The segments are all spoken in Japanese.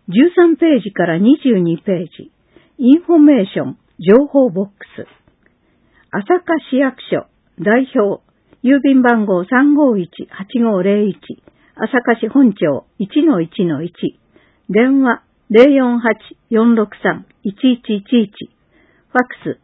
13ページから22ページ、インフォメーション、情報ボックス。朝霞市役所、代表、郵便番号 351-8501、朝霞市本町 1-1-1、電話 048-463-1111、ファックス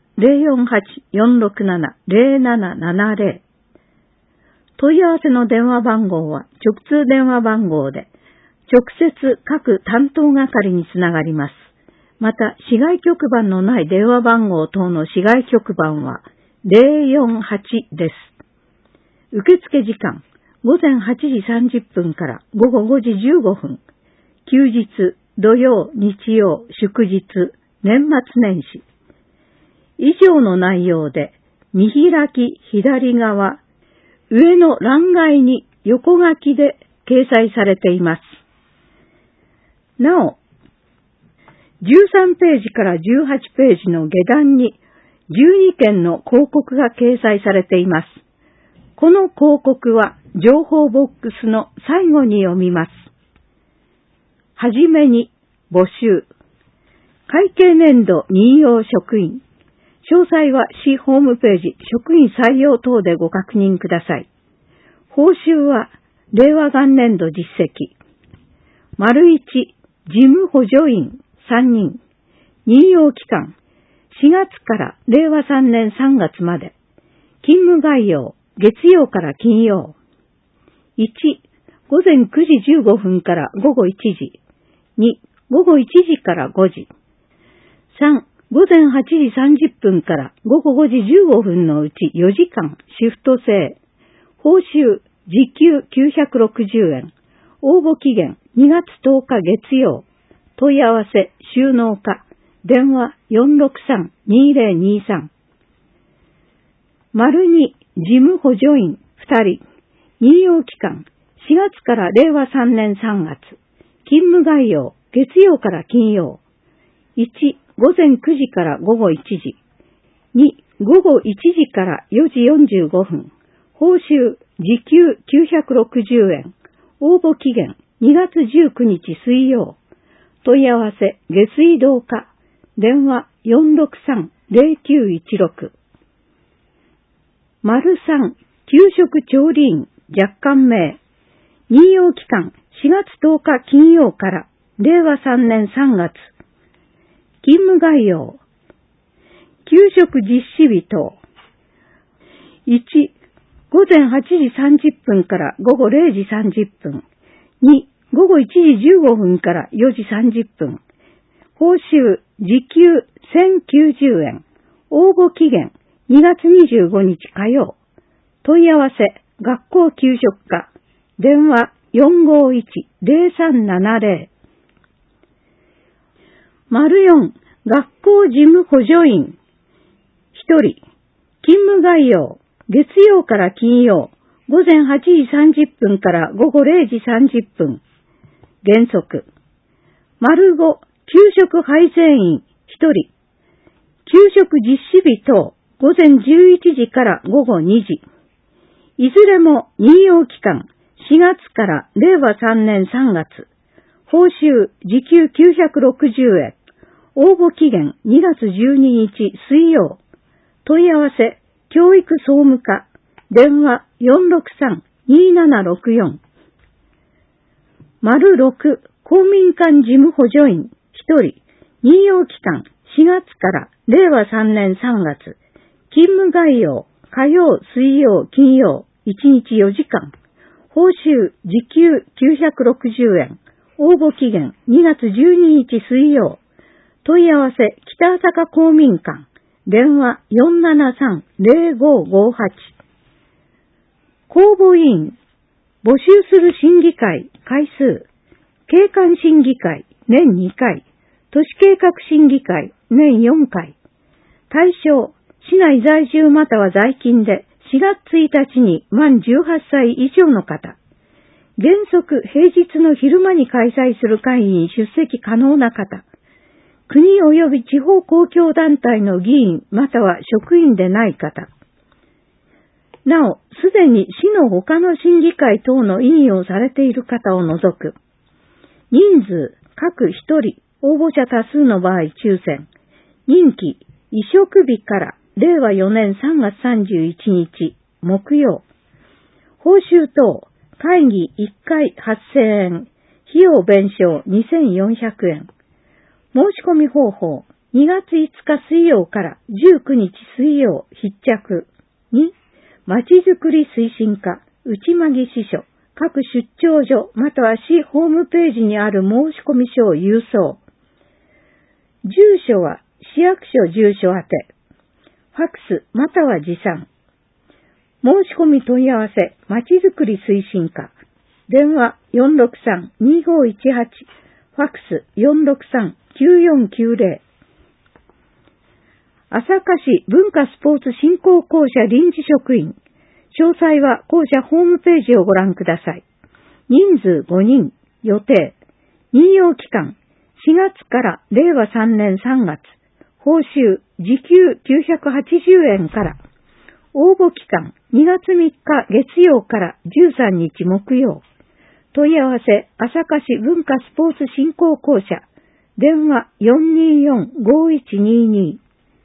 048-467-0770。問い合わせの電話番号は直通電話番号で、直接各担当係につながります。また、市外局番のない電話番号等の市外局番は048です。受付時間、午前8時30分から午後5時15分。休日、土曜、日曜、祝日、年末年始。以上の内容で、見開き左側、上の欄外に横書きで掲載されています。なお、13ページから18ページの下段に12件の広告が掲載されています。この広告は情報ボックスの最後に読みます。はじめに、募集。会計年度任用職員。詳細は市ホームページ、職員採用等でご確認ください。報酬は、令和元年度実績。丸1、事務補助員3人。任用期間、4月から令和3年3月まで。勤務概要、月曜から金曜。1、午前9時15分から午後1時。2、午後1時から5時。3、午前8時30分から午後5時15分のうち4時間シフト制。報酬、時給960円。応募期限2月10日月曜。問い合わせ、収納課。電話 463-2023。丸2、事務補助員2人。任用期間、4月から令和3年3月。勤務概要、月曜から金曜。1、午前9時から午後1時。2、午後1時から4時45分。報酬、時給960円。応募期限、2月19日水曜。問い合わせ、下水道課。電話 463-0916。丸3、給食調理員、若干名。任用期間、4月10日金曜から令和3年3月。勤務概要。給食実施日等。1、午前8時30分から午後0時30分。2、午後1時15分から4時30分。報酬、時給1090円。応募期限、2月25日火曜。問い合わせ、学校給食課。電話 451-0370。丸4、学校事務補助員。1人。勤務概要。月曜から金曜。午前8時30分から午後0時30分。原則。丸5、給食配膳員。1人。給食実施日等。午前11時から午後2時。いずれも任用期間。4月から令和3年3月。報酬、時給960円。応募期限2月12日水曜。問い合わせ、教育総務課。電話 463-2764。丸6、公民館事務補助員1人。任用期間4月から令和3年3月。勤務概要、火曜、水曜、金曜、1日4時間。報酬、時給960円。応募期限2月12日水曜。問い合わせ、北坂公民館。電話 473-0558。公募委員。募集する審議会、回数。景観審議会、年2回。都市計画審議会、年4回。対象、市内在住または在勤で4月1日に満18歳以上の方。原則平日の昼間に開催する会議に出席可能な方。国及び地方公共団体の議員または職員でない方。なお、すでに市の他の審議会等の委員をされている方を除く。人数、 各1人、応募者多数の場合抽選。任期、移植日から令和4年3月31日、木曜。報酬等、会議1回8000円、費用弁償2400円。申し込み方法、2月5日水曜から19日水曜必着。2、まちづくり推進課、内間木支所、各出張所または市ホームページにある申込書を郵送。住所は市役所住所宛て。ファックスまたは持参。申し込み問い合わせ、まちづくり推進課。電話463-2518。ファックス463-9490。朝霞市文化スポーツ振興公社臨時職員。詳細は公社ホームページをご覧ください。人数5人。予定。任用期間。4月から令和3年3月。報酬。時給980円から。応募期間。2月3日月曜から13日木曜。問い合わせ。朝霞市文化スポーツ振興公社。電話424-5122。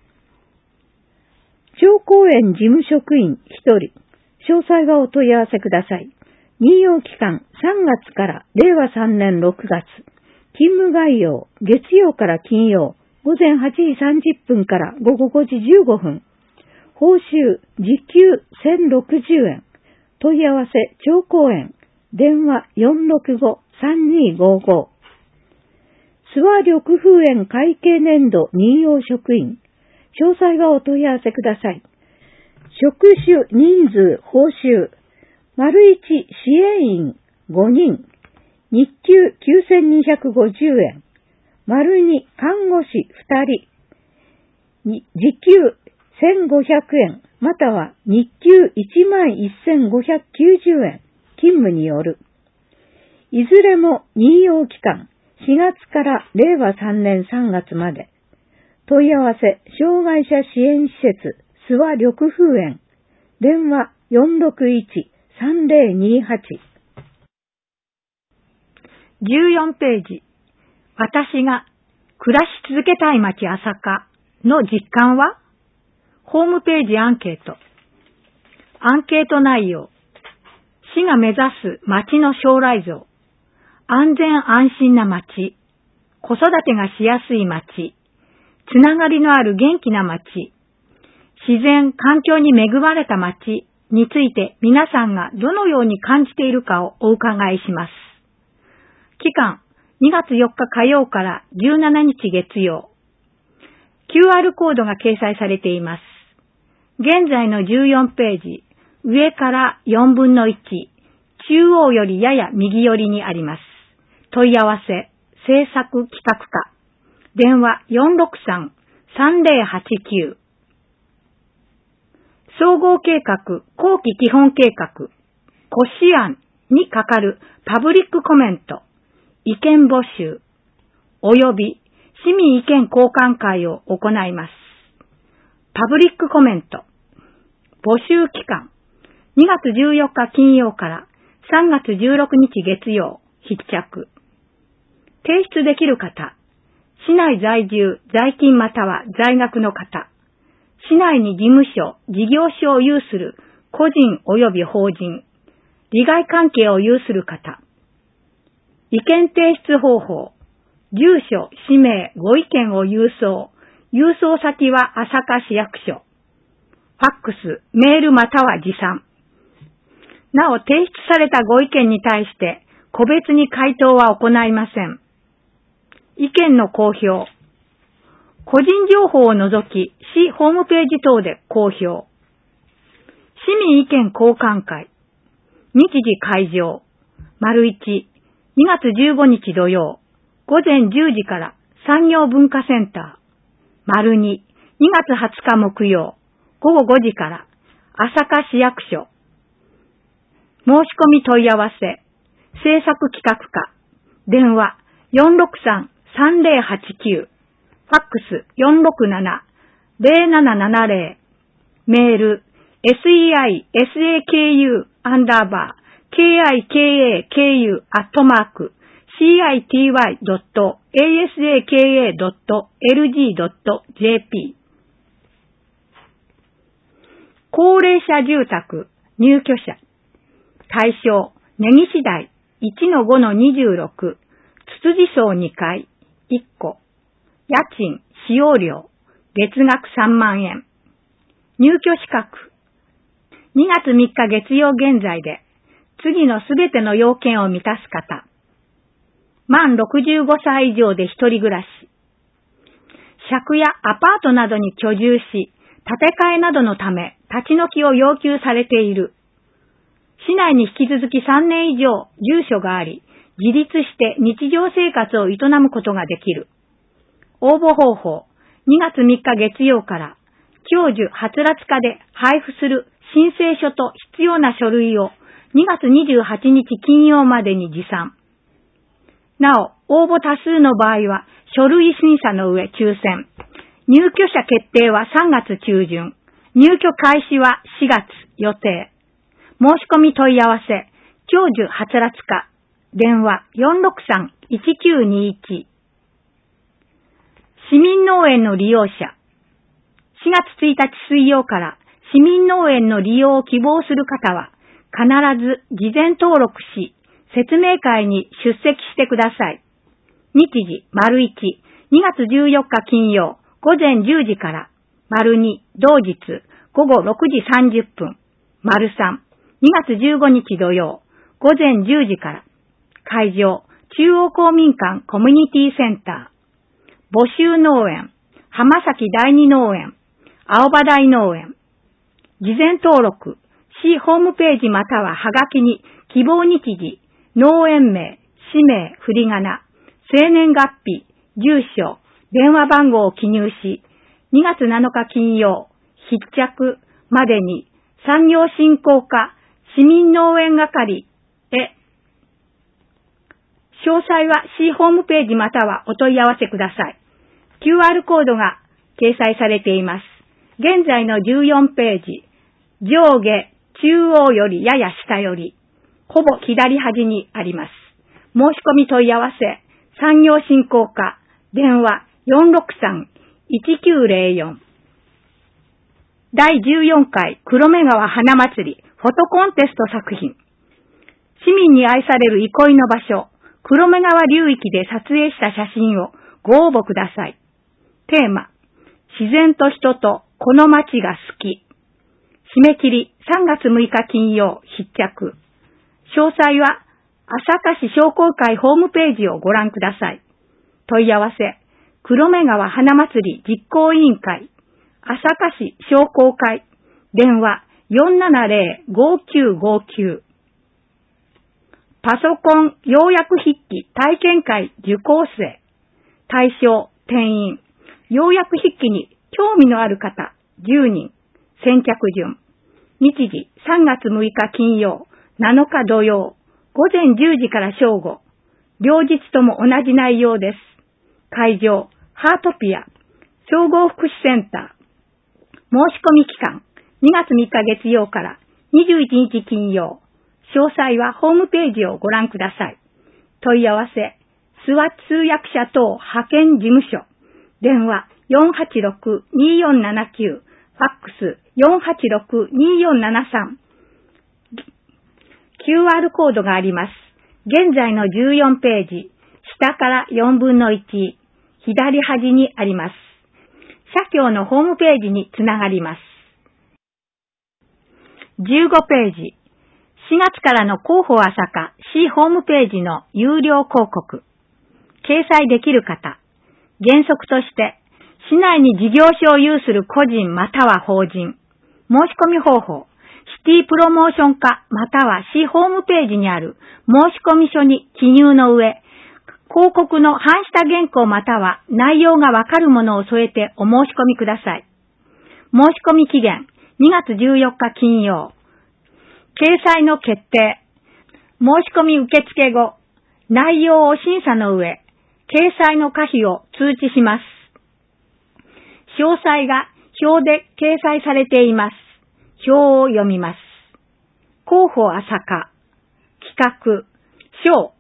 町公園事務職員1人。詳細はお問い合わせください。任用期間3月から令和3年6月。勤務概要、月曜から金曜、午前8時30分から午後5時15分。報酬、時給1060円。問い合わせ、町公園。電話465-3255。諏訪緑風園会計年度任用職員。詳細はお問い合わせください。職種、人数、報酬。丸1、支援員、5人。日給9250円。丸2、看護師、2人。時給1500円、または日給11,590円。勤務による。いずれも任用期間、4月から令和3年3月まで。問い合わせ、障害者支援施設、諏訪緑風園。電話461-3028。 14ページ。私が暮らし続けたい街朝霞の実感は？ホームページアンケート。アンケート内容。市が目指す街の将来像。安全安心な街。子育てがしやすい街。つながりのある元気な街。自然、環境に恵まれた街について皆さんがどのように感じているかをお伺いします。期間、2月4日火曜から17日月曜。QR コードが掲載されています。現在の14ページ、上から4分の1、中央よりやや右寄りにあります。問い合わせ、制作企画課。電話463-3089。総合計画、後期基本計画、骨子案にかかるパブリックコメント、意見募集、及び市民意見交換会を行います。パブリックコメント、募集期間、2月14日金曜から3月16日月曜、必着。提出できる方、市内在住、在勤または在学の方、市内に事務所、事業所を有する個人及び法人、利害関係を有する方、意見提出方法、住所、氏名、ご意見を郵送、郵送先は朝霞市役所、ファックス、メールまたは持参。なお、提出されたご意見に対して個別に回答は行いません。意見の公表。個人情報を除き、市ホームページ等で公表。市民意見交換会。日時会場。丸1、2月15日土曜。午前10時から産業文化センター。丸2、2月20日木曜。午後5時から朝霞市役所。申し込み問い合わせ。制作企画課。電話463-3089。ファックス467-0770。メール seisaku_kikaku city.asaka.lg.jp 高齢者住宅入居者対象根岸台 1-5-26 つつじ荘2階1戸家賃使用料月額3万円入居資格2月3日月曜現在で次のすべての要件を満たす方満65歳以上で一人暮らし借家アパートなどに居住し建て替えなどのため立ち退きを要求されている市内に引き続き3年以上住所があり自立して日常生活を営むことができる応募方法2月3日月曜から教授はつらつかで配布する申請書と必要な書類を2月28日金曜までに持参。なお、応募多数の場合は書類審査の上抽選。入居者決定は3月中旬。入居開始は4月予定。申し込み問い合わせ、教授はつらつか。電話 463-1921。市民農園の利用者。4月1日水曜から市民農園の利用を希望する方は、必ず事前登録し、説明会に出席してください。日時、1、2月14日金曜、午前10時から、2、同日、午後6時30分、3、2月15日土曜、午前10時から、会場、中央公民館コミュニティセンター、募集農園、浜崎第二農園、青葉台農園、事前登録、市ホームページまたははがきに希望日時、農園名、氏名、振り仮名、生年月日、住所、電話番号を記入し、2月7日金曜、必着までに産業振興課市民農園係へ、詳細は市ホームページまたはお問い合わせください。QR コードが掲載されています。現在の14ページ、上下、中央よりやや下より、ほぼ左端にあります。申し込み問い合わせ、産業振興課、電話 463-1904。第14回黒目川花祭りフォトコンテスト作品。市民に愛される憩いの場所、黒目川流域で撮影した写真をご応募ください。テーマ、自然と人とこの街が好き。締め切り3月6日金曜必着。詳細は朝霞市商工会ホームページをご覧ください。問い合わせ、黒目川花祭り実行委員会、朝霞市商工会、電話 470-5959。パソコン要約筆記体験会受講生、対象、定員、要約筆記に興味のある方、10人、先着順。日時3月6日金曜、7日土曜、午前10時から正午。両日とも同じ内容です。会場、ハートピア、総合福祉センター。申し込み期間、2月3日月曜から21日金曜。詳細はホームページをご覧ください。問い合わせ、諏訪通訳者等派遣事務所。電話486-2479。ファックス 486-2473。QR コードがあります。現在の14ページ、下から4分の1、左端にあります。社協のホームページにつながります。15ページ、4月からの広報朝霞市ホームページの有料広告。掲載できる方、原則として、市内に事業所を有する個人または法人。申し込み方法。シティプロモーション課または市ホームページにある申し込み書に記入の上、広告の半下原稿または内容がわかるものを添えてお申し込みください。申し込み期限2月14日金曜。掲載の決定。申し込み受付後、内容を審査の上、掲載の可否を通知します。詳細が表で掲載されています。表を読みます。広報朝霞、企画、賞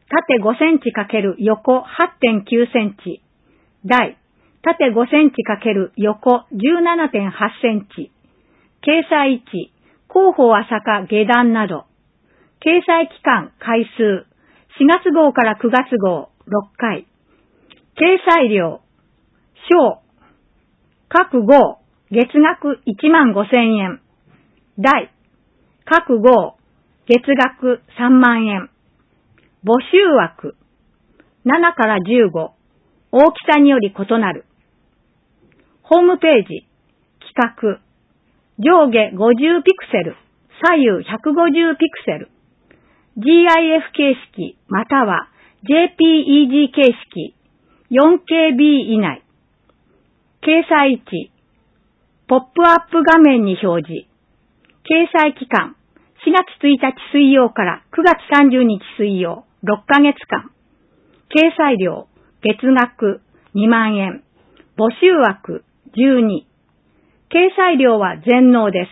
縦5センチ×横 8.9 センチ。台、縦5センチ×横 17.8 センチ。掲載位置、広報朝霞下段など。掲載期間、回数、4月号から9月号、6回。掲載料、小、各号、月額15,000円。大、各号、月額3万円。募集枠、7から15、大きさにより異なる。ホームページ、企画、上下50ピクセル、左右150ピクセル。GIF 形式または JPEG 形式 4KB 以内。掲載位置、ポップアップ画面に表示。掲載期間、4月1日水曜から9月30日水曜、6ヶ月間。掲載料、月額2万円。募集枠12。掲載料は全納です。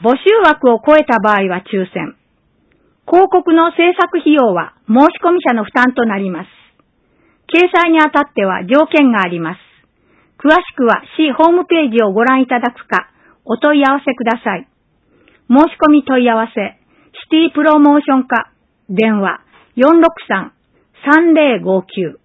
募集枠を超えた場合は抽選。広告の制作費用は申込者の負担となります。掲載にあたっては条件があります。詳しくは市ホームページをご覧いただくか、お問い合わせください。申し込み問い合わせ、シティプロモーション課、電話463-3059